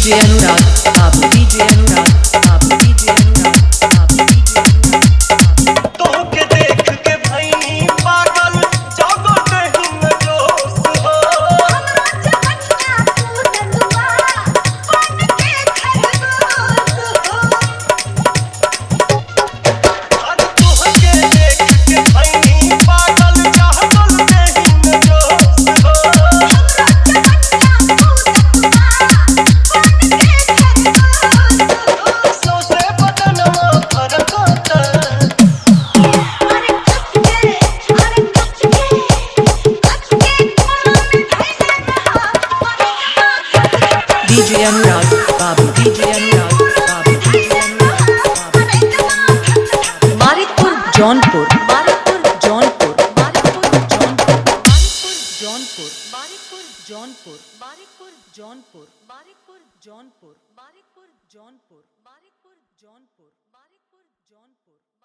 DJ Anurag, Babu DJ Anurag, Babu DJ Anurag, Babu DJ Anurag, Babu तोहके देख के भईनी पागल जागो नहीं न जोश हो हमरा जवनिया पूतलुआ बन के खरगोश हो अरे तोहके देख के भईनी पागल जागो नहीं न जोश हो हमरा जवनिया पूतलुआ बन के खरगोश हो सोसे बदनवा फरकता अरे कच के कोना में धइले रहा DJ Anurag, Babu DJ Anurag, Babu DJ Anurag, Babu Maritpur, Jaunpur, Maritpur, Jaunpur, Maritpur, Jaunpur, Maritpur, Jaunpur, Maritpur, Jaunpur, Maritpur, Jaunpur, Maritpur, Jaunpur, Maritpur, Jaunpur, Maritpur, Jaunpur, Maritpur, Jaunpur.